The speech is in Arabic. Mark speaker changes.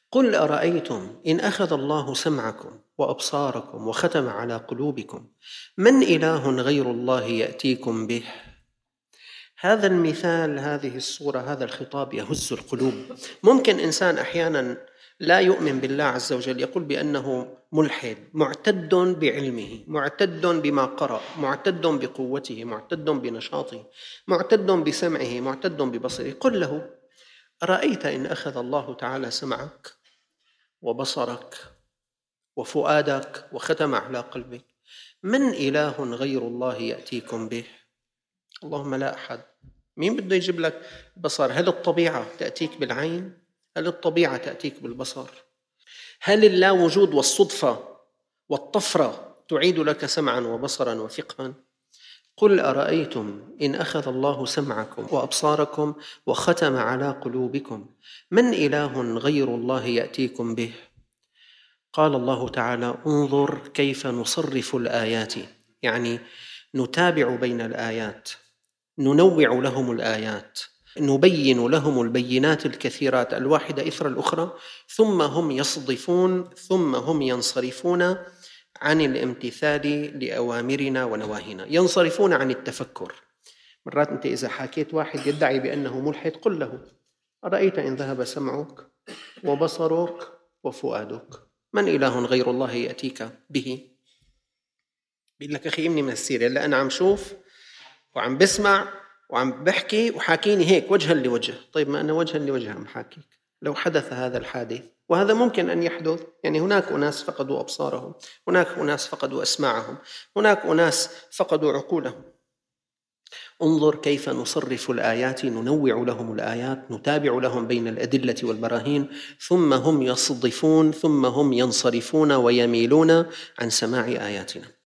Speaker 1: قل أرأيتم إن أخذ الله سمعكم وأبصاركم وختم على قلوبكم من إله غير الله يأتيكم به. هذا المثال، هذه الصورة، هذا الخطاب يهز القلوب. ممكن إنسان أحيانا لا يؤمن بالله عز وجل يقول بأنه ملحد، معتد بعلمه، معتد بما قرأ، معتد بقوته، معتد بنشاطه، معتد بسمعه، معتد ببصره. قل له أرأيت إن أخذ الله تعالى سمعك وبصرك وفؤادك وختم على قلبك من إله غير الله يأتيكم به؟ اللهم لا أحد. مين بده يجيب لك بصر؟ هل الطبيعة تأتيك بالعين؟ هل الطبيعة تأتيك بالبصر؟ هل اللاوجود والصدفة والطفرة تعيد لك سمعا وبصرا وفقها؟ قل أرأيتم إن أخذ الله سمعكم وأبصاركم وختم على قلوبكم من إله غير الله يأتيكم به؟ قال الله تعالى انظر كيف نصرف الآيات، يعني نتابع بين الآيات، ننوع لهم الآيات، نبين لهم البينات الكثيرات الواحدة إثر الأخرى، ثم هم يصدفون، ثم هم ينصرفون عن الامتثال لأوامرنا ونواهينا، ينصرفون عن التفكر. مرات أنت إذا حكيت واحد يدعي بأنه ملحد قل له أرأيت إن ذهب سمعك وبصرك وفؤادك من إله غير الله يأتيك به؟ بيقول لك أخي إمني من السيرة، لا أنا عم شوف وعم بسمع وعم بحكي وحاكيني هيك وجها لوجه. طيب ما أنا وجها لوجه عم حاكيك. لو حدث هذا الحادث، وهذا ممكن أن يحدث، يعني هناك أناس فقدوا أبصارهم، هناك أناس فقدوا أسماعهم، هناك أناس فقدوا عقولهم. انظر كيف نصرف الآيات، ننوع لهم الآيات، نتابع لهم بين الأدلة والبراهين، ثم هم يصدفون، ثم هم ينصرفون ويميلون عن سماع آياتنا.